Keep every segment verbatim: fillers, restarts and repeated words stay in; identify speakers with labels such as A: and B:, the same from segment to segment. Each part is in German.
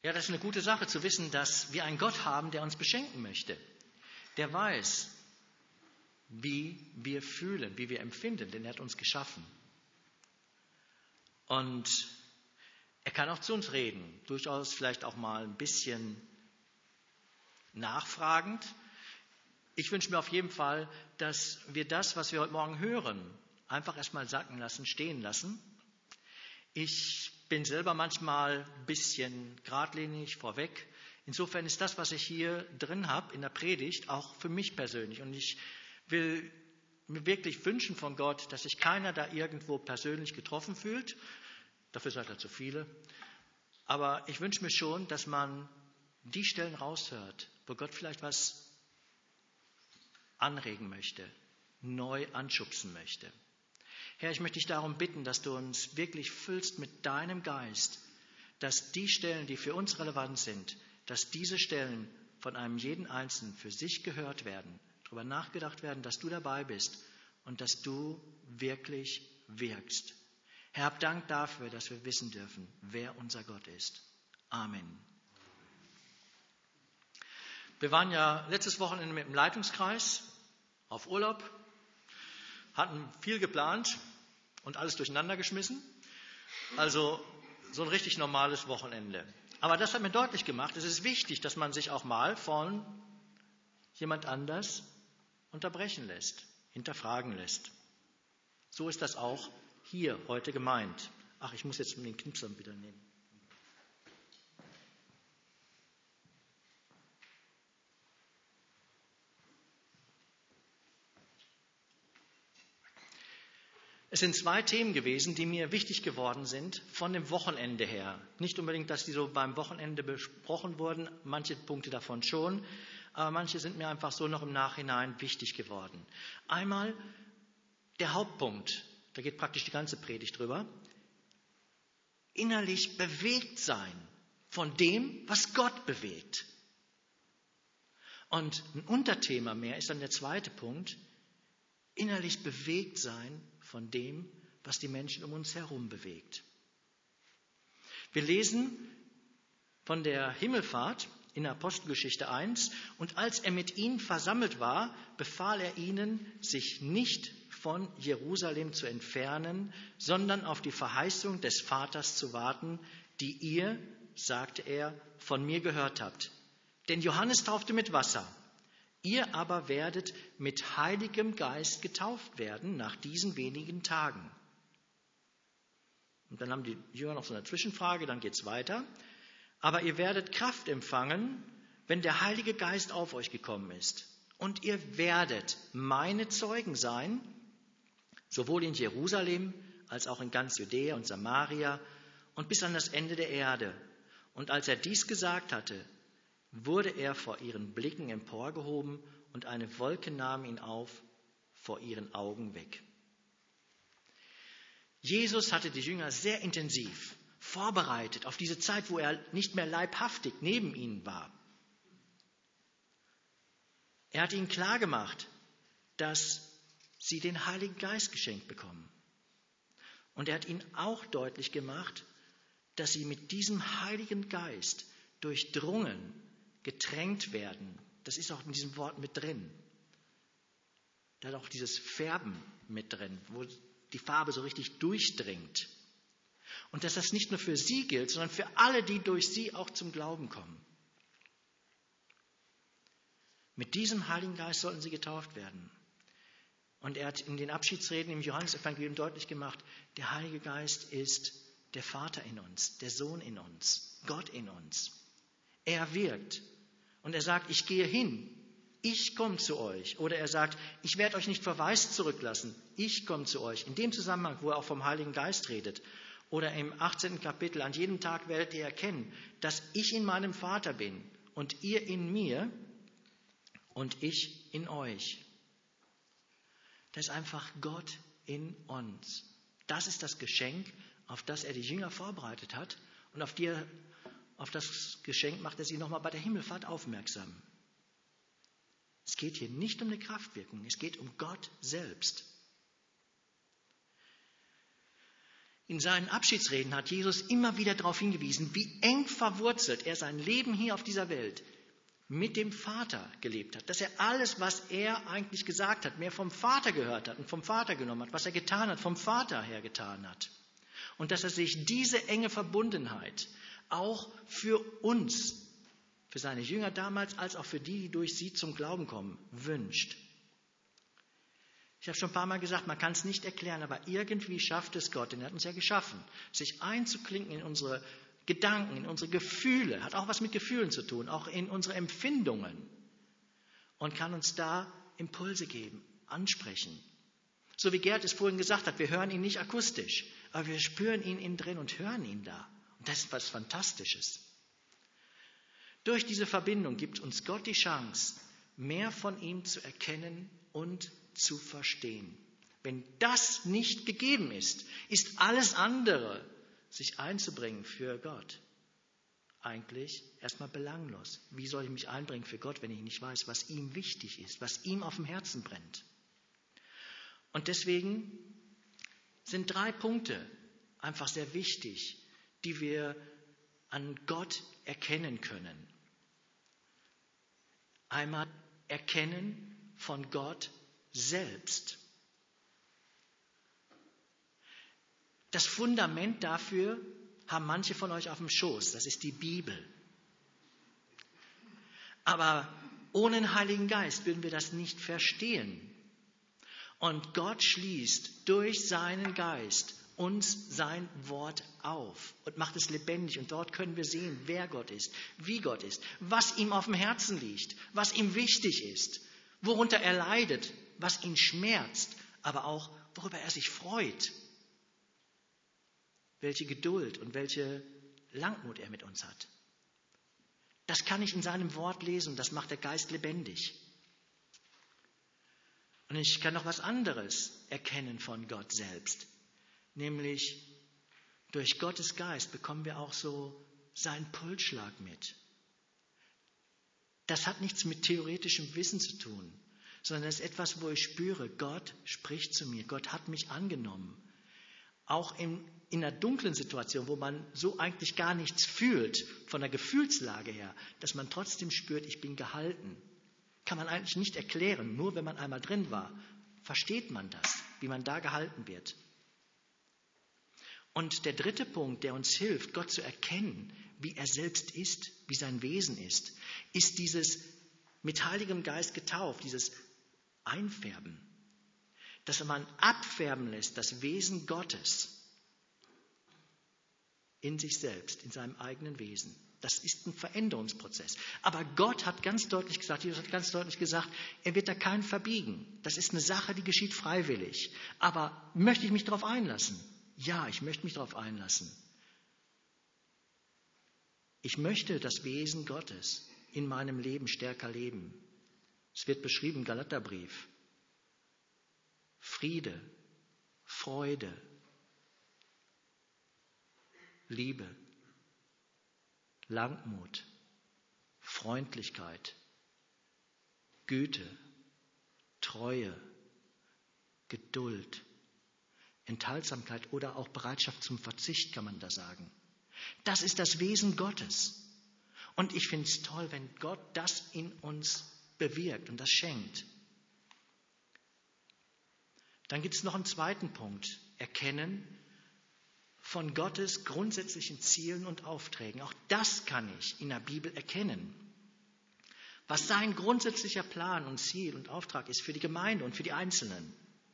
A: Ja, das ist eine gute Sache zu wissen, dass wir einen Gott haben, der uns beschenken möchte. Der weiß, wie wir fühlen, wie wir empfinden, denn er hat uns geschaffen. Und er kann auch zu uns reden, durchaus vielleicht auch mal ein bisschen nachfragend. Ich wünsche mir auf jeden Fall, dass wir das, was wir heute Morgen hören, einfach erstmal sacken lassen, stehen lassen. Ich bin selber manchmal ein bisschen geradlinig vorweg. Insofern ist das, was ich hier drin habe in der Predigt, auch für mich persönlich. Und ich will mir wirklich wünschen von Gott, dass sich keiner da irgendwo persönlich getroffen fühlt. Dafür seid ihr zu viele. Aber ich wünsche mir schon, dass man die Stellen raushört, wo Gott vielleicht was anregen möchte, neu anschubsen möchte. Herr, ich möchte dich darum bitten, dass du uns wirklich füllst mit deinem Geist, dass die Stellen, die für uns relevant sind, dass diese Stellen von einem jeden Einzelnen für sich gehört werden, darüber nachgedacht werden, dass du dabei bist und dass du wirklich wirkst. Herr, hab Dank dafür, dass wir wissen dürfen, wer unser Gott ist. Amen. Wir waren ja letztes Wochenende mit dem Leitungskreis auf Urlaub, hatten viel geplant und alles durcheinander geschmissen. Also so ein richtig normales Wochenende. Aber das hat mir deutlich gemacht, es ist wichtig, dass man sich auch mal von jemand anders unterbrechen lässt, hinterfragen lässt. So ist das auch hier heute gemeint. Ach, ich muss jetzt den Knipsern wieder nehmen. Es sind zwei Themen gewesen, die mir wichtig geworden sind von dem Wochenende her. Nicht unbedingt, dass die so beim Wochenende besprochen wurden, manche Punkte davon schon, aber manche sind mir einfach so noch im Nachhinein wichtig geworden. Einmal der Hauptpunkt, da geht praktisch die ganze Predigt drüber, innerlich bewegt sein von dem, was Gott bewegt. Und ein Unterthema mehr ist dann der zweite Punkt, innerlich bewegt sein von dem, was die Menschen um uns herum bewegt. Wir lesen von der Himmelfahrt in Apostelgeschichte eins. Und als er mit ihnen versammelt war, befahl er ihnen, sich nicht von Jerusalem zu entfernen, sondern auf die Verheißung des Vaters zu warten, die ihr, sagte er, von mir gehört habt. Denn Johannes taufte mit Wasser. Ihr aber werdet mit Heiligem Geist getauft werden nach diesen wenigen Tagen. Und dann haben die Jünger noch so eine Zwischenfrage, dann geht es weiter. Aber ihr werdet Kraft empfangen, wenn der Heilige Geist auf euch gekommen ist. Und ihr werdet meine Zeugen sein, sowohl in Jerusalem als auch in ganz Judäa und Samaria und bis an das Ende der Erde. Und als er dies gesagt hatte, wurde er vor ihren Blicken emporgehoben und eine Wolke nahm ihn auf, vor ihren Augen weg. Jesus hatte die Jünger sehr intensiv vorbereitet auf diese Zeit, wo er nicht mehr leibhaftig neben ihnen war. Er hat ihnen klargemacht, dass sie den Heiligen Geist geschenkt bekommen. Und er hat ihnen auch deutlich gemacht, dass sie mit diesem Heiligen Geist durchdrungen, getränkt werden. Das ist auch in diesem Wort mit drin. Da hat auch dieses Färben mit drin, wo die Farbe so richtig durchdringt. Und dass das nicht nur für sie gilt, sondern für alle, die durch sie auch zum Glauben kommen. Mit diesem Heiligen Geist sollten sie getauft werden. Und er hat in den Abschiedsreden im Johannesevangelium deutlich gemacht, der Heilige Geist ist der Vater in uns, der Sohn in uns, Gott in uns. Er wirkt. Und er sagt, ich gehe hin, ich komme zu euch. Oder er sagt, ich werde euch nicht verwaist zurücklassen, ich komme zu euch. In dem Zusammenhang, wo er auch vom Heiligen Geist redet. Oder im achtzehnten Kapitel, an jedem Tag werdet ihr erkennen, dass ich in meinem Vater bin und ihr in mir und ich in euch. Das ist einfach Gott in uns. Das ist das Geschenk, auf das er die Jünger vorbereitet hat und auf die er Auf das Geschenk macht er sie nochmal bei der Himmelfahrt aufmerksam. Es geht hier nicht um eine Kraftwirkung, es geht um Gott selbst. In seinen Abschiedsreden hat Jesus immer wieder darauf hingewiesen, wie eng verwurzelt er sein Leben hier auf dieser Welt mit dem Vater gelebt hat. Dass er alles, was er eigentlich gesagt hat, mehr vom Vater gehört hat und vom Vater genommen hat, was er getan hat, vom Vater her getan hat. Und dass er sich diese enge Verbundenheit auch für uns, für seine Jünger damals, als auch für die, die durch sie zum Glauben kommen, wünscht. Ich habe schon ein paar Mal gesagt, man kann es nicht erklären, aber irgendwie schafft es Gott, denn er hat uns ja geschaffen, sich einzuklinken in unsere Gedanken, in unsere Gefühle, hat auch was mit Gefühlen zu tun, auch in unsere Empfindungen und kann uns da Impulse geben, ansprechen. So wie Gerd es vorhin gesagt hat, wir hören ihn nicht akustisch, aber wir spüren ihn innen drin und hören ihn da. Und das ist was Fantastisches. Durch diese Verbindung gibt uns Gott die Chance, mehr von ihm zu erkennen und zu verstehen. Wenn das nicht gegeben ist, ist alles andere, sich einzubringen für Gott, eigentlich erstmal belanglos. Wie soll ich mich einbringen für Gott, wenn ich nicht weiß, was ihm wichtig ist, was ihm auf dem Herzen brennt? Und deswegen sind drei Punkte einfach sehr wichtig, die wir an Gott erkennen können. Einmal erkennen von Gott selbst. Das Fundament dafür haben manche von euch auf dem Schoß, das ist die Bibel. Aber ohne den Heiligen Geist würden wir das nicht verstehen. Und Gott schließt durch seinen Geist uns sein Wort auf und macht es lebendig. Und dort können wir sehen, wer Gott ist, wie Gott ist, was ihm auf dem Herzen liegt, was ihm wichtig ist, worunter er leidet, was ihn schmerzt, aber auch worüber er sich freut. Welche Geduld und welche Langmut er mit uns hat. Das kann ich in seinem Wort lesen, das macht der Geist lebendig. Und ich kann noch was anderes erkennen von Gott selbst. Nämlich durch Gottes Geist bekommen wir auch so seinen Pulsschlag mit. Das hat nichts mit theoretischem Wissen zu tun, sondern es ist etwas, wo ich spüre, Gott spricht zu mir, Gott hat mich angenommen. Auch in, in einer dunklen Situation, wo man so eigentlich gar nichts fühlt, von der Gefühlslage her, dass man trotzdem spürt, ich bin gehalten. Kann man eigentlich nicht erklären, nur wenn man einmal drin war, versteht man das, wie man da gehalten wird. Und der dritte Punkt, der uns hilft, Gott zu erkennen, wie er selbst ist, wie sein Wesen ist, ist dieses mit Heiligem Geist getauft, dieses Einfärben. Dass man abfärben lässt, das Wesen Gottes in sich selbst, in seinem eigenen Wesen. Das ist ein Veränderungsprozess. Aber Gott hat ganz deutlich gesagt, Jesus hat ganz deutlich gesagt, er wird da kein verbiegen. Das ist eine Sache, die geschieht freiwillig. Aber möchte ich mich darauf einlassen? Ja, ich möchte mich darauf einlassen. Ich möchte das Wesen Gottes in meinem Leben stärker leben. Es wird beschrieben im Galaterbrief. Friede, Freude, Liebe, Langmut, Freundlichkeit, Güte, Treue, Geduld, Enthaltsamkeit oder auch Bereitschaft zum Verzicht, kann man da sagen. Das ist das Wesen Gottes. Und ich finde es toll, wenn Gott das in uns bewirkt und das schenkt. Dann gibt es noch einen zweiten Punkt. Erkennen von Gottes grundsätzlichen Zielen und Aufträgen. Auch das kann ich in der Bibel erkennen. Was sein grundsätzlicher Plan und Ziel und Auftrag ist für die Gemeinde und für die Einzelnen.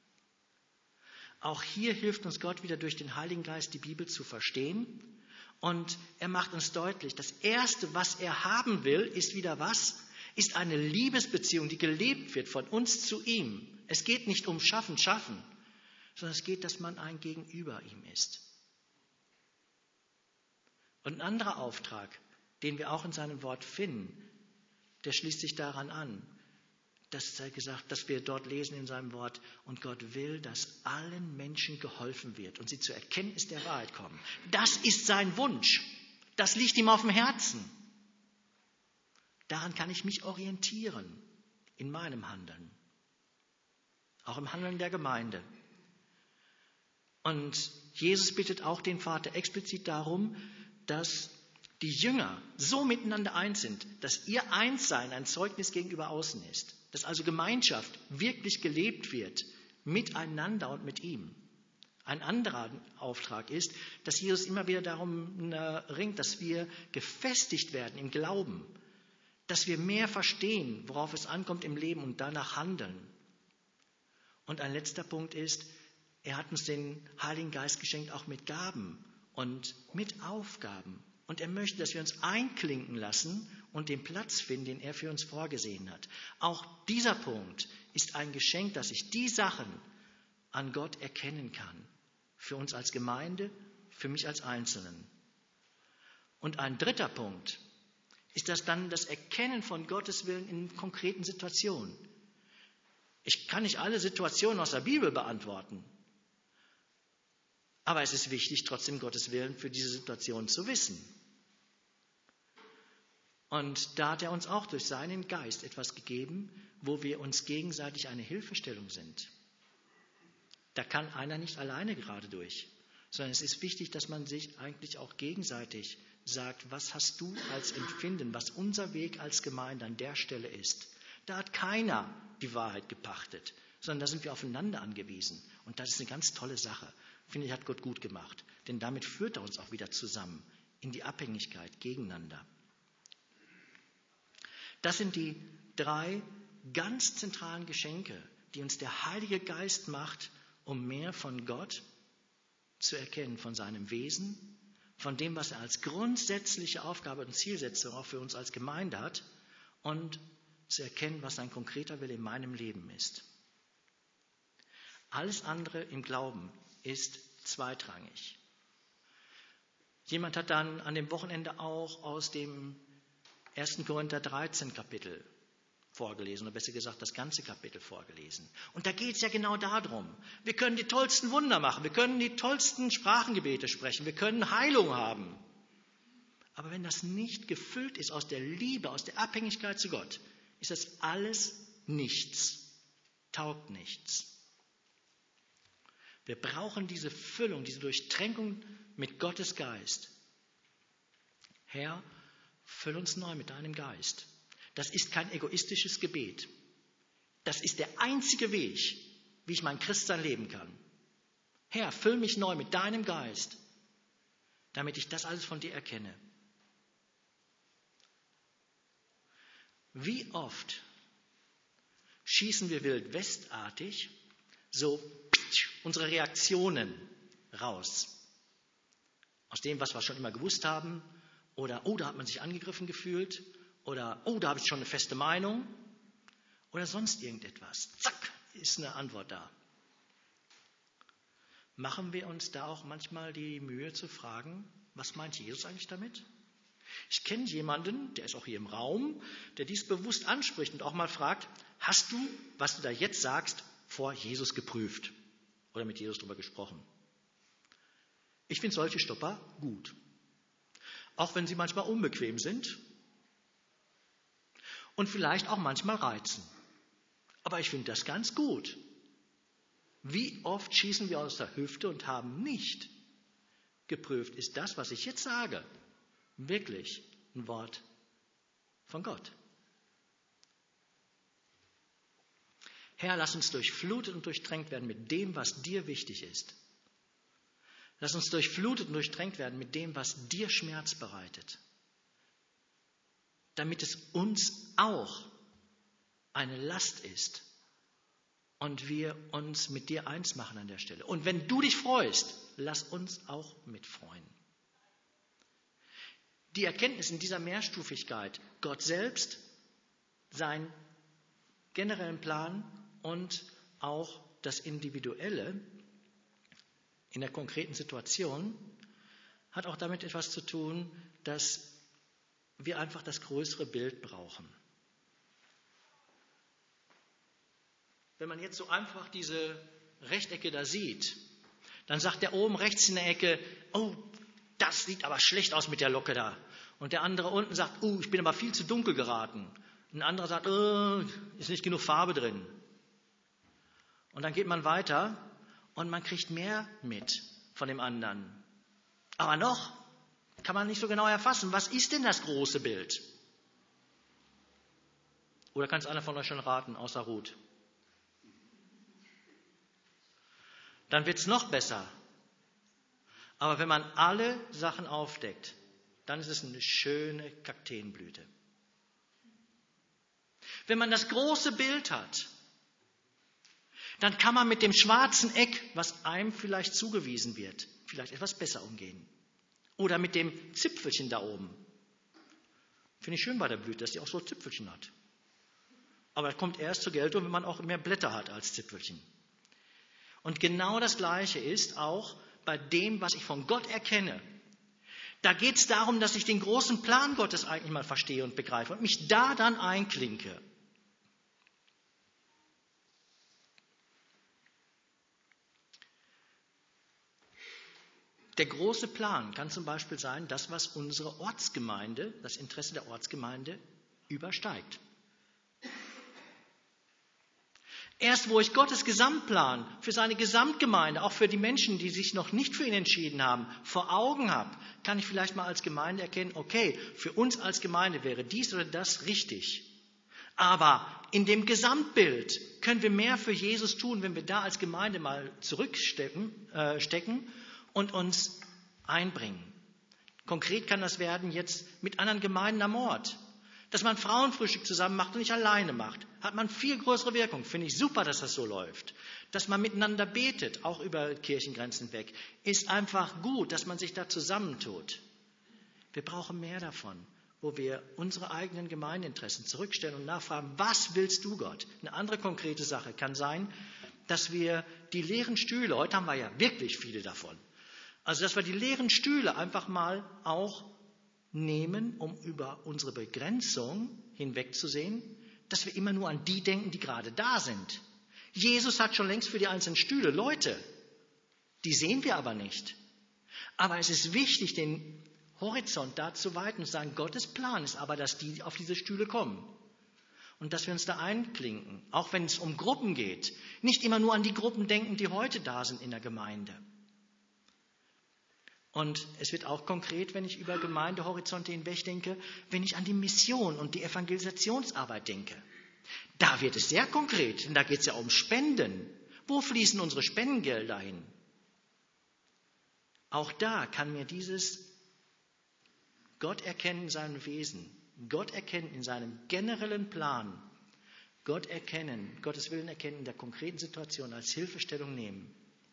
A: Auch hier hilft uns Gott wieder durch den Heiligen Geist, die Bibel zu verstehen. Und er macht uns deutlich, das Erste, was er haben will, ist wieder was? Ist eine Liebesbeziehung, die gelebt wird von uns zu ihm. Es geht nicht um Schaffen, Schaffen, sondern es geht, dass man ein Gegenüber ihm ist. Und ein anderer Auftrag, den wir auch in seinem Wort finden, der schließt sich daran an, dass er gesagt, dass wir dort lesen in seinem Wort, und Gott will, dass allen Menschen geholfen wird und sie zur Erkenntnis der Wahrheit kommen. Das ist sein Wunsch. Das liegt ihm auf dem Herzen. Daran kann ich mich orientieren in meinem Handeln. Auch im Handeln der Gemeinde. Und Jesus bittet auch den Vater explizit darum, dass die Jünger so miteinander eins sind, dass ihr Einssein ein Zeugnis gegenüber außen ist. Dass also Gemeinschaft wirklich gelebt wird, miteinander und mit ihm. Ein anderer Auftrag ist, dass Jesus immer wieder darum ringt, dass wir gefestigt werden im Glauben, dass wir mehr verstehen, worauf es ankommt im Leben und danach handeln. Und ein letzter Punkt ist, er hat uns den Heiligen Geist geschenkt, auch mit Gaben und mit Aufgaben. Und er möchte, dass wir uns einklinken lassen und den Platz finden, den er für uns vorgesehen hat. Auch dieser Punkt ist ein Geschenk, dass ich die Sachen an Gott erkennen kann. Für uns als Gemeinde, für mich als Einzelnen. Und ein dritter Punkt ist das dann das Erkennen von Gottes Willen in konkreten Situationen. Ich kann nicht alle Situationen aus der Bibel beantworten. Aber es ist wichtig, trotzdem Gottes Willen für diese Situation zu wissen. Und da hat er uns auch durch seinen Geist etwas gegeben, wo wir uns gegenseitig eine Hilfestellung sind. Da kann einer nicht alleine gerade durch, sondern es ist wichtig, dass man sich eigentlich auch gegenseitig sagt, was hast du als Empfinden, was unser Weg als Gemeinde an der Stelle ist. Da hat keiner die Wahrheit gepachtet, sondern da sind wir aufeinander angewiesen. Und das ist eine ganz tolle Sache. Finde ich, hat Gott gut gemacht. Denn damit führt er uns auch wieder zusammen in die Abhängigkeit gegeneinander. Das sind die drei ganz zentralen Geschenke, die uns der Heilige Geist macht, um mehr von Gott zu erkennen, von seinem Wesen, von dem, was er als grundsätzliche Aufgabe und Zielsetzung auch für uns als Gemeinde hat und zu erkennen, was sein konkreter Wille in meinem Leben ist. Alles andere im Glauben ist zweitrangig. Jemand hat dann an dem Wochenende auch aus dem ersten Korinther dreizehn Kapitel vorgelesen, oder besser gesagt das ganze Kapitel vorgelesen. Und da geht es ja genau darum. Wir können die tollsten Wunder machen, wir können die tollsten Sprachengebete sprechen, wir können Heilung haben. Aber wenn das nicht gefüllt ist aus der Liebe, aus der Abhängigkeit zu Gott, ist das alles nichts, taugt nichts. Wir brauchen diese Füllung, diese Durchtränkung mit Gottes Geist. Herr, füll uns neu mit deinem Geist. Das ist kein egoistisches Gebet. Das ist der einzige Weg, wie ich mein Christsein leben kann. Herr, füll mich neu mit deinem Geist, damit ich das alles von dir erkenne. Wie oft schießen wir wildwestartig so unsere Reaktionen raus. Aus dem, was wir schon immer gewusst haben. Oder, oh, da hat man sich angegriffen gefühlt. Oder, oh, da habe ich schon eine feste Meinung. Oder sonst irgendetwas. Zack, ist eine Antwort da. Machen wir uns da auch manchmal die Mühe zu fragen, was meint Jesus eigentlich damit? Ich kenne jemanden, der ist auch hier im Raum, der dies bewusst anspricht und auch mal fragt, hast du, was du da jetzt sagst, vor Jesus geprüft oder mit Jesus darüber gesprochen? Ich finde solche Stopper gut. Auch wenn sie manchmal unbequem sind und vielleicht auch manchmal reizen. Aber ich finde das ganz gut. Wie oft schießen wir aus der Hüfte und haben nicht geprüft, ist das, was ich jetzt sage, wirklich ein Wort von Gott? Herr, lass uns durchflutet und durchtränkt werden mit dem, was dir wichtig ist. Lass uns durchflutet und durchtränkt werden mit dem, was dir Schmerz bereitet. Damit es uns auch eine Last ist und wir uns mit dir eins machen an der Stelle. Und wenn du dich freust, lass uns auch mitfreuen. Die Erkenntnis in dieser Mehrstufigkeit, Gott selbst, seinen generellen Plan und auch das Individuelle in der konkreten Situation, hat auch damit etwas zu tun, dass wir einfach das größere Bild brauchen. Wenn man jetzt so einfach diese Rechtecke da sieht, dann sagt der oben rechts in der Ecke, oh, das sieht aber schlecht aus mit der Locke da. Und der andere unten sagt, oh, ich bin aber viel zu dunkel geraten. Ein anderer sagt, oh, ist nicht genug Farbe drin. Und dann geht man weiter und man kriegt mehr mit von dem anderen. Aber noch kann man nicht so genau erfassen, was ist denn das große Bild? Oder kann es einer von euch schon raten, außer Ruth? Dann wird es noch besser. Aber wenn man alle Sachen aufdeckt, dann ist es eine schöne Kakteenblüte. Wenn man das große Bild hat, dann kann man mit dem schwarzen Eck, was einem vielleicht zugewiesen wird, vielleicht etwas besser umgehen. Oder mit dem Zipfelchen da oben. Finde ich schön bei der Blüte, dass die auch so Zipfelchen hat. Aber das kommt erst zur Geltung, wenn man auch mehr Blätter hat als Zipfelchen. Und genau das Gleiche ist auch bei dem, was ich von Gott erkenne. Da geht es darum, dass ich den großen Plan Gottes eigentlich mal verstehe und begreife und mich da dann einklinke. Der große Plan kann zum Beispiel sein, das, was unsere Ortsgemeinde, das Interesse der Ortsgemeinde übersteigt. Erst wo ich Gottes Gesamtplan für seine Gesamtgemeinde, auch für die Menschen, die sich noch nicht für ihn entschieden haben, vor Augen habe, kann ich vielleicht mal als Gemeinde erkennen, okay, für uns als Gemeinde wäre dies oder das richtig. Aber in dem Gesamtbild können wir mehr für Jesus tun, wenn wir da als Gemeinde mal zurückstecken äh, stecken und uns einbringen. Konkret kann das werden jetzt mit anderen Gemeinden am Ort. Dass man Frauenfrühstück zusammen macht und nicht alleine macht, hat man viel größere Wirkung. Finde ich super, dass das so läuft. Dass man miteinander betet, auch über Kirchengrenzen weg, ist einfach gut, dass man sich da zusammentut. Wir brauchen mehr davon, wo wir unsere eigenen Gemeindeinteressen zurückstellen und nachfragen, was willst du, Gott? Eine andere konkrete Sache kann sein, dass wir die leeren Stühle, heute haben wir ja wirklich viele davon, also dass wir die leeren Stühle einfach mal auch nehmen, um über unsere Begrenzung hinwegzusehen, dass wir immer nur an die denken, die gerade da sind. Jesus hat schon längst für die einzelnen Stühle Leute, die sehen wir aber nicht. Aber es ist wichtig, den Horizont da zu weiten und zu sagen, Gottes Plan ist aber, dass die auf diese Stühle kommen. Und dass wir uns da einklinken, auch wenn es um Gruppen geht. Nicht immer nur an die Gruppen denken, die heute da sind in der Gemeinde. Und es wird auch konkret, wenn ich über Gemeindehorizonte hinweg denke, wenn ich an die Mission und die Evangelisationsarbeit denke. Da wird es sehr konkret, denn da geht es ja um Spenden. Wo fließen unsere Spendengelder hin? Auch da kann mir dieses Gott erkennen in seinem Wesen, Gott erkennen in seinem generellen Plan, Gott erkennen, Gottes Willen erkennen in der konkreten Situation als Hilfestellung nehmen.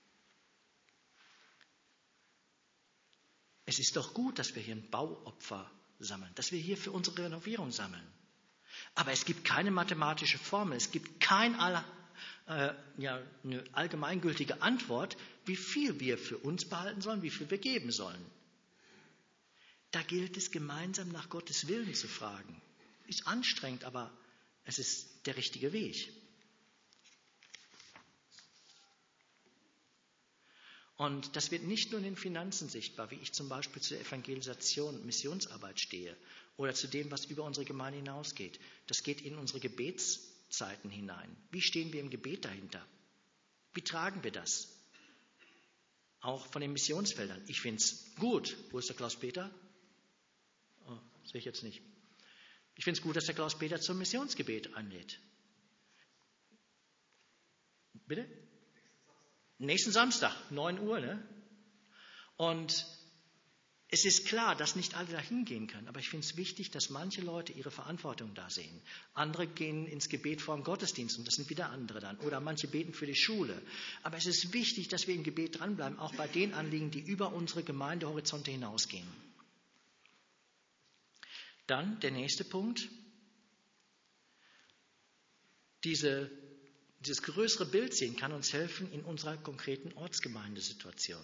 A: Es ist doch gut, dass wir hier ein Bauopfer sammeln, dass wir hier für unsere Renovierung sammeln. Aber es gibt keine mathematische Formel, es gibt keine äh, ja, eine allgemeingültige Antwort, wie viel wir für uns behalten sollen, wie viel wir geben sollen. Da gilt es, gemeinsam nach Gottes Willen zu fragen. Ist anstrengend, aber es ist der richtige Weg. Und das wird nicht nur in den Finanzen sichtbar, wie ich zum Beispiel zur Evangelisation und Missionsarbeit stehe oder zu dem, was über unsere Gemeinde hinausgeht. Das geht in unsere Gebetszeiten hinein. Wie stehen wir im Gebet dahinter? Wie tragen wir das? Auch von den Missionsfeldern. Ich finde es gut. Wo ist der Klaus-Peter? Oh, sehe ich jetzt nicht. Ich finde es gut, dass der Klaus-Peter zum Missionsgebet einlädt. Bitte? Nächsten Samstag, neun Uhr. Ne? Und es ist klar, dass nicht alle da hingehen können. Aber ich finde es wichtig, dass manche Leute ihre Verantwortung da sehen. Andere gehen ins Gebet vor dem Gottesdienst und das sind wieder andere dann. Oder manche beten für die Schule. Aber es ist wichtig, dass wir im Gebet dranbleiben, auch bei den Anliegen, die über unsere Gemeindehorizonte hinausgehen. Dann der nächste Punkt. Diese Dieses größere Bild sehen kann uns helfen in unserer konkreten Ortsgemeindesituation.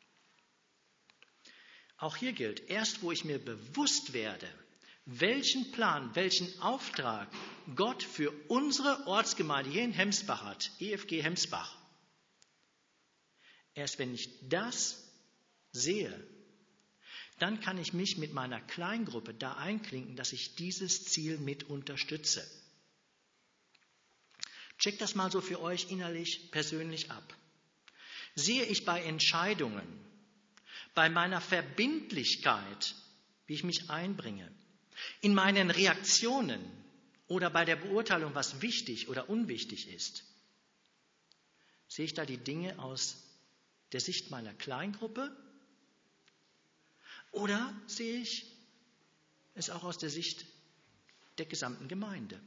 A: Auch hier gilt, erst wo ich mir bewusst werde, welchen Plan, welchen Auftrag Gott für unsere Ortsgemeinde hier in Hemsbach hat, E F G Hemsbach, erst wenn ich das sehe, dann kann ich mich mit meiner Kleingruppe da einklinken, dass ich dieses Ziel mit unterstütze. Checkt das mal so für euch innerlich, persönlich ab. Sehe ich bei Entscheidungen, bei meiner Verbindlichkeit, wie ich mich einbringe, in meinen Reaktionen oder bei der Beurteilung, was wichtig oder unwichtig ist. Sehe ich da die Dinge aus der Sicht meiner Kleingruppe oder sehe ich es auch aus der Sicht der gesamten Gemeinde?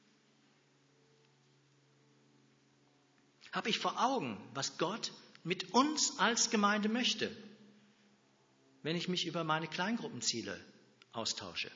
A: Habe ich vor Augen, was Gott mit uns als Gemeinde möchte, wenn ich mich über meine Kleingruppenziele austausche?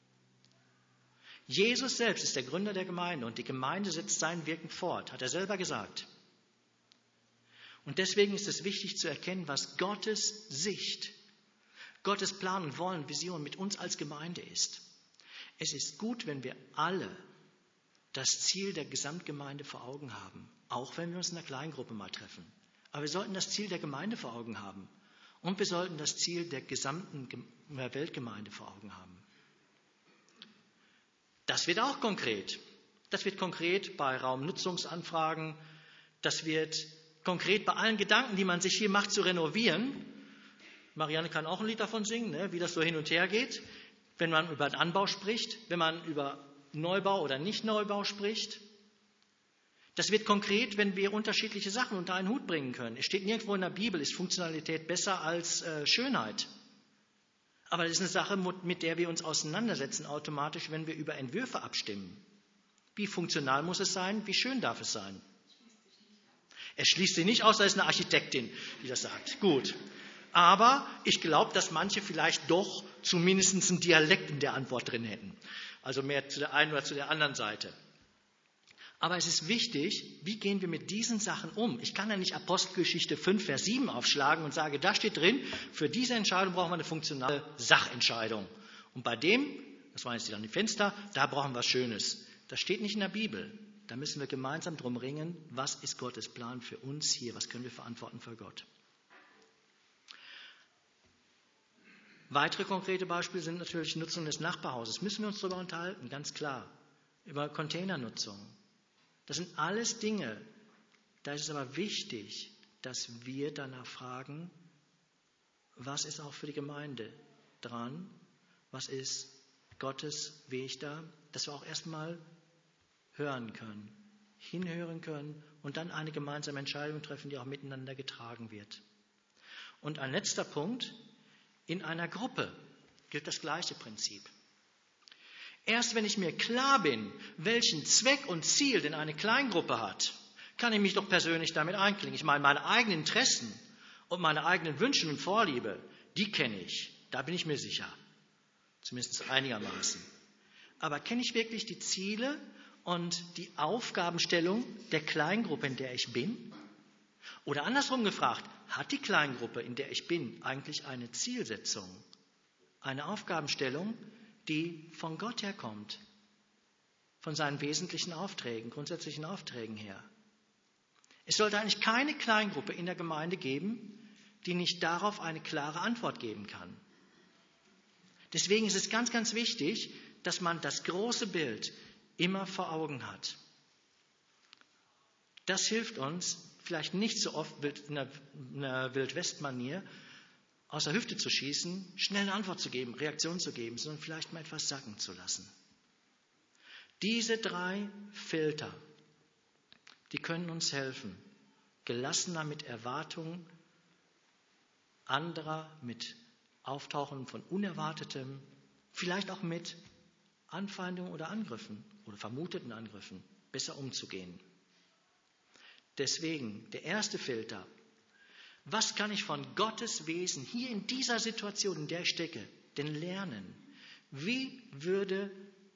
A: Jesus selbst ist der Gründer der Gemeinde und die Gemeinde setzt sein Wirken fort, hat er selber gesagt. Und deswegen ist es wichtig zu erkennen, was Gottes Sicht, Gottes Plan und Wollen, Vision mit uns als Gemeinde ist. Es ist gut, wenn wir alle das Ziel der Gesamtgemeinde vor Augen haben, auch wenn wir uns in einer Kleingruppe mal treffen. Aber wir sollten das Ziel der Gemeinde vor Augen haben und wir sollten das Ziel der gesamten Weltgemeinde vor Augen haben. Das wird auch konkret. Das wird konkret bei Raumnutzungsanfragen, das wird konkret bei allen Gedanken, die man sich hier macht, zu renovieren. Marianne kann auch ein Lied davon singen, ne, wie das so hin und her geht, wenn man über den Anbau spricht, wenn man über Neubau oder Nicht-Neubau spricht. Das wird konkret, wenn wir unterschiedliche Sachen unter einen Hut bringen können. Es steht nirgendwo in der Bibel, ist Funktionalität besser als äh, Schönheit. Aber das ist eine Sache, mit der wir uns auseinandersetzen automatisch, wenn wir über Entwürfe abstimmen. Wie funktional muss es sein? Wie schön darf es sein? Es schließt sich nicht aus, da ist eine Architektin, die das sagt. Gut. Aber ich glaube, dass manche vielleicht doch zumindest einen Dialekt in der Antwort drin hätten. Also mehr zu der einen oder zu der anderen Seite. Aber es ist wichtig, wie gehen wir mit diesen Sachen um? Ich kann ja nicht Apostelgeschichte fünf, Vers sieben aufschlagen und sage, da steht drin, für diese Entscheidung brauchen wir eine funktionale Sachentscheidung. Und bei dem, das waren jetzt dann die Fenster, da brauchen wir was Schönes. Das steht nicht in der Bibel. Da müssen wir gemeinsam drum ringen, was ist Gottes Plan für uns hier? Was können wir verantworten für Gott? Weitere konkrete Beispiele sind natürlich Nutzung des Nachbarhauses. Müssen wir uns darüber unterhalten, ganz klar. Über Containernutzung. Das sind alles Dinge, da ist es aber wichtig, dass wir danach fragen, was ist auch für die Gemeinde dran? Was ist Gottes Weg da? Dass wir auch erstmal hören können, hinhören können und dann eine gemeinsame Entscheidung treffen, die auch miteinander getragen wird. Und ein letzter Punkt, in einer Gruppe gilt das gleiche Prinzip. Erst wenn ich mir klar bin, welchen Zweck und Ziel denn eine Kleingruppe hat, kann ich mich doch persönlich damit einklinken. Ich meine, meine eigenen Interessen und meine eigenen Wünsche und Vorliebe, die kenne ich. Da bin ich mir sicher. Zumindest einigermaßen. Aber kenne ich wirklich die Ziele und die Aufgabenstellung der Kleingruppe, in der ich bin? Oder andersrum gefragt, hat die Kleingruppe, in der ich bin, eigentlich eine Zielsetzung, eine Aufgabenstellung, die von Gott herkommt, von seinen wesentlichen Aufträgen, grundsätzlichen Aufträgen her? Es sollte eigentlich keine Kleingruppe in der Gemeinde geben, die nicht darauf eine klare Antwort geben kann. Deswegen ist es ganz, ganz wichtig, dass man das große Bild immer vor Augen hat. Das hilft uns, vielleicht nicht so oft in einer Wildwest-Manier aus der Hüfte zu schießen, schnell eine Antwort zu geben, Reaktion zu geben, sondern vielleicht mal etwas sacken zu lassen. Diese drei Filter, die können uns helfen, gelassener mit Erwartungen anderer, mit Auftauchen von Unerwartetem, vielleicht auch mit Anfeindungen oder Angriffen oder vermuteten Angriffen besser umzugehen. Deswegen der erste Filter. Was kann ich von Gottes Wesen hier in dieser Situation, in der ich stecke, denn lernen? Wie würde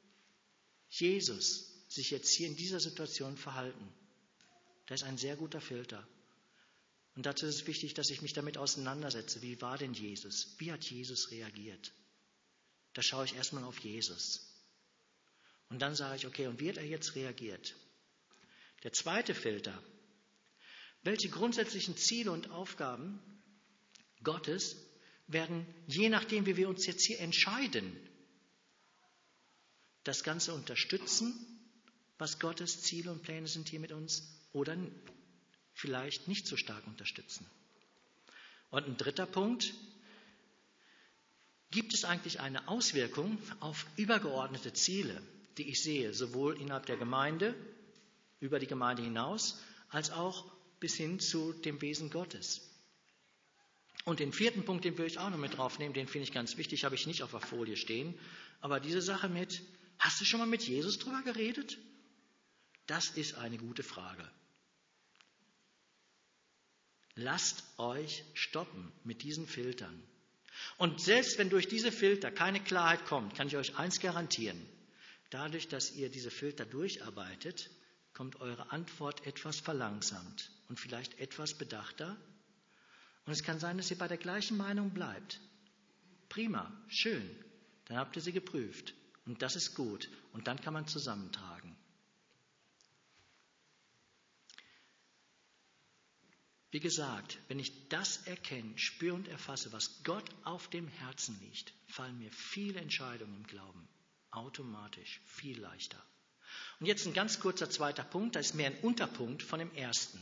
A: Jesus sich jetzt hier in dieser Situation verhalten? Das ist ein sehr guter Filter. Und dazu ist es wichtig, dass ich mich damit auseinandersetze. Wie war denn Jesus? Wie hat Jesus reagiert? Da schaue ich erstmal auf Jesus. Und dann sage ich, okay, und wie hat er jetzt reagiert? Der zweite Filter. Welche grundsätzlichen Ziele und Aufgaben Gottes werden, je nachdem, wie wir uns jetzt hier entscheiden, das Ganze unterstützen, was Gottes Ziele und Pläne sind hier mit uns, oder vielleicht nicht so stark unterstützen. Und ein dritter Punkt, gibt es eigentlich eine Auswirkung auf übergeordnete Ziele, die ich sehe, sowohl innerhalb der Gemeinde, über die Gemeinde hinaus, als auch bis hin zu dem Wesen Gottes. Und den vierten Punkt, den will ich auch noch mit draufnehmen, den finde ich ganz wichtig, habe ich nicht auf der Folie stehen, aber diese Sache mit, hast du schon mal mit Jesus drüber geredet? Das ist eine gute Frage. Lasst euch stoppen mit diesen Filtern. Und selbst wenn durch diese Filter keine Klarheit kommt, kann ich euch eins garantieren. Dadurch, dass ihr diese Filter durcharbeitet, kommt eure Antwort etwas verlangsamt und vielleicht etwas bedachter. Und es kann sein, dass ihr bei der gleichen Meinung bleibt. Prima, schön, dann habt ihr sie geprüft. Und das ist gut. Und dann kann man zusammentragen. Wie gesagt, wenn ich das erkenne, spüre und erfasse, was Gott auf dem Herzen liegt, fallen mir viele Entscheidungen im Glauben automatisch viel leichter. Und jetzt ein ganz kurzer zweiter Punkt, das ist mehr ein Unterpunkt von dem ersten.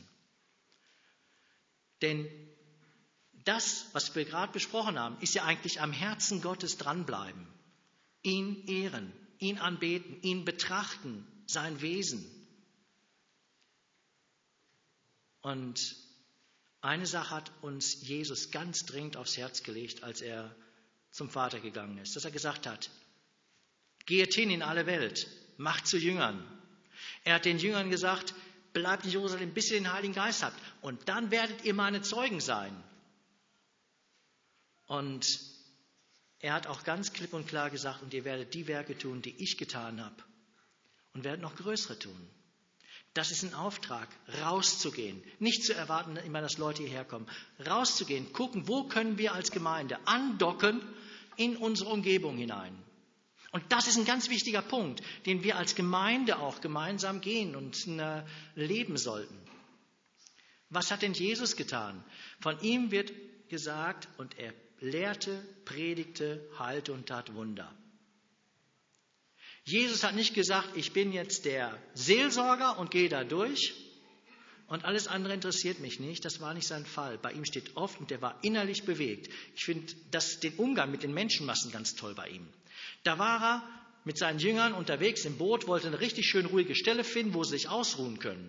A: Denn das, was wir gerade besprochen haben, ist ja eigentlich am Herzen Gottes dranbleiben. Ihn ehren, ihn anbeten, ihn betrachten, sein Wesen. Und eine Sache hat uns Jesus ganz dringend aufs Herz gelegt, als er zum Vater gegangen ist, dass er gesagt hat, geht hin in alle Welt, macht zu Jüngern. Er hat den Jüngern gesagt, bleibt in Jerusalem, bis ihr den Heiligen Geist habt. Und dann werdet ihr meine Zeugen sein. Und er hat auch ganz klipp und klar gesagt, und ihr werdet die Werke tun, die ich getan habe. Und werdet noch größere tun. Das ist ein Auftrag, rauszugehen. Nicht zu erwarten, immer, dass Leute hierher kommen. Rauszugehen, gucken, wo können wir als Gemeinde andocken in unsere Umgebung hinein. Und das ist ein ganz wichtiger Punkt, den wir als Gemeinde auch gemeinsam gehen und äh, leben sollten. Was hat denn Jesus getan? Von ihm wird gesagt, und er lehrte, predigte, heilte und tat Wunder. Jesus hat nicht gesagt, ich bin jetzt der Seelsorger und gehe da durch und alles andere interessiert mich nicht. Das war nicht sein Fall. Bei ihm steht oft, und er war innerlich bewegt. Ich finde das, den Umgang mit den Menschenmassen ganz toll bei ihm. Da war er mit seinen Jüngern unterwegs im Boot, wollte eine richtig schön ruhige Stelle finden, wo sie sich ausruhen können.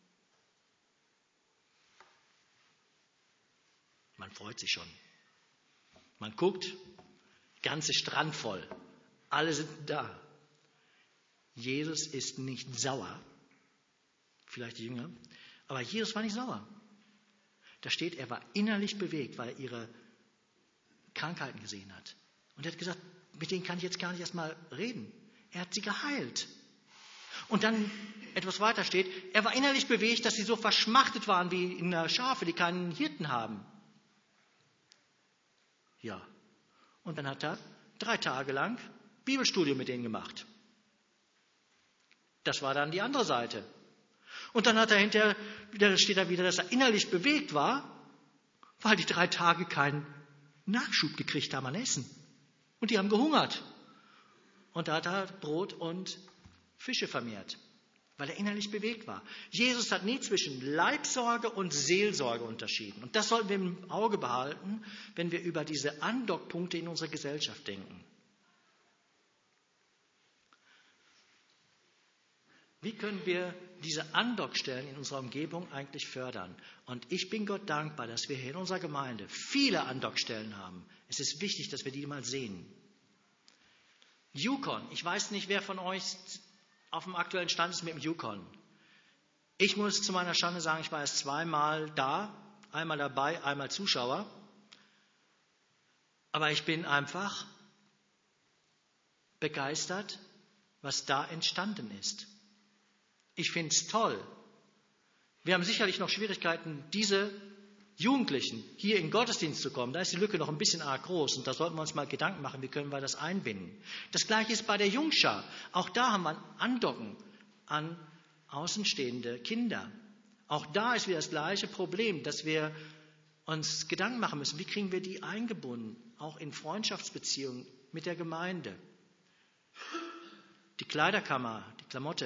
A: Man freut sich schon. Man guckt, ganze Strand voll. Alle sind da. Jesus ist nicht sauer. Vielleicht die Jünger. Aber Jesus war nicht sauer. Da steht, er war innerlich bewegt, weil er ihre Krankheiten gesehen hat. Und er hat gesagt, mit denen kann ich jetzt gar nicht erst mal reden. Er hat sie geheilt. Und dann etwas weiter steht, er war innerlich bewegt, dass sie so verschmachtet waren wie in der Schafe, die keinen Hirten haben. Ja. Und dann hat er drei Tage lang Bibelstudium mit denen gemacht. Das war dann die andere Seite. Und dann hat er hinterher, da steht da wieder, dass er innerlich bewegt war, weil die drei Tage keinen Nachschub gekriegt haben an Essen. Und die haben gehungert. Und da hat er Brot und Fische vermehrt, weil er innerlich bewegt war. Jesus hat nie zwischen Leibsorge und Seelsorge unterschieden. Und das sollten wir im Auge behalten, wenn wir über diese Andockpunkte in unserer Gesellschaft denken. Wie können wir diese Andockstellen in unserer Umgebung eigentlich fördern? Und ich bin Gott dankbar, dass wir hier in unserer Gemeinde viele Andockstellen haben. Es ist wichtig, dass wir die mal sehen. Yukon, ich weiß nicht, wer von euch auf dem aktuellen Stand ist mit dem Yukon. Ich muss zu meiner Schande sagen, ich war erst zweimal da, einmal dabei, einmal Zuschauer. Aber ich bin einfach begeistert, was da entstanden ist. Ich finde es toll. Wir haben sicherlich noch Schwierigkeiten, diese Jugendlichen hier in den Gottesdienst zu kommen. Da ist die Lücke noch ein bisschen arg groß und da sollten wir uns mal Gedanken machen, wie können wir das einbinden. Das Gleiche ist bei der Jungschar. Auch da haben wir ein Andocken an außenstehende Kinder. Auch da ist wieder das gleiche Problem, dass wir uns Gedanken machen müssen, wie kriegen wir die eingebunden, auch in Freundschaftsbeziehungen mit der Gemeinde. Die Kleiderkammer, die Klamotte,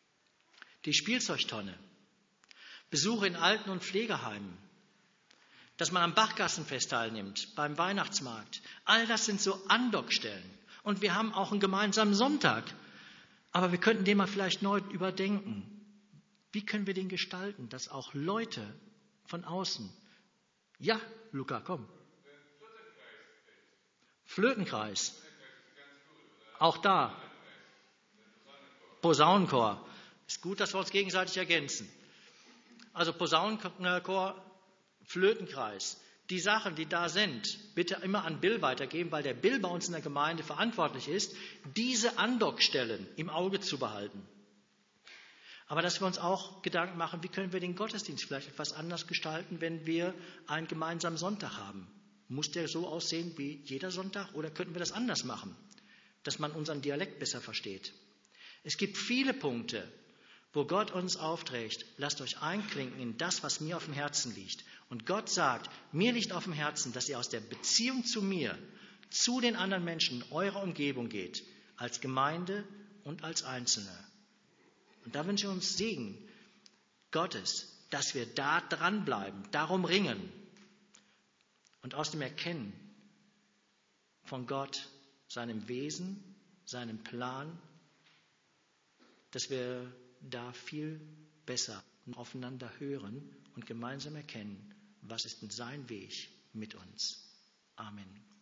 A: die Spielzeugtonne, Besuche in Alten- und Pflegeheimen, dass man am Bachgassenfest teilnimmt, beim Weihnachtsmarkt. All das sind so Andockstellen. Und wir haben auch einen gemeinsamen Sonntag. Aber wir könnten den mal vielleicht neu überdenken. Wie können wir den gestalten, dass auch Leute von außen, ja, Luca, komm. Flötenkreis. Auch da. Posaunenchor. Ist gut, dass wir uns gegenseitig ergänzen. Also Posaunenchor, Flötenkreis. Die Sachen, die da sind, bitte immer an Bill weitergeben, weil der Bill bei uns in der Gemeinde verantwortlich ist, diese Andockstellen im Auge zu behalten. Aber dass wir uns auch Gedanken machen, wie können wir den Gottesdienst vielleicht etwas anders gestalten, wenn wir einen gemeinsamen Sonntag haben. Muss der so aussehen wie jeder Sonntag oder könnten wir das anders machen, dass man unseren Dialekt besser versteht? Es gibt viele Punkte, wo Gott uns aufträgt, lasst euch einklinken in das, was mir auf dem Herzen liegt. Und Gott sagt, mir liegt auf dem Herzen, dass ihr aus der Beziehung zu mir, zu den anderen Menschen in eurer Umgebung geht, als Gemeinde und als Einzelne. Und da wünsche ich uns Segen Gottes, dass wir da dranbleiben, darum ringen und aus dem Erkennen von Gott, seinem Wesen, seinem Plan, dass wir da viel besser aufeinander hören und gemeinsam erkennen, was ist denn sein Weg mit uns. Amen.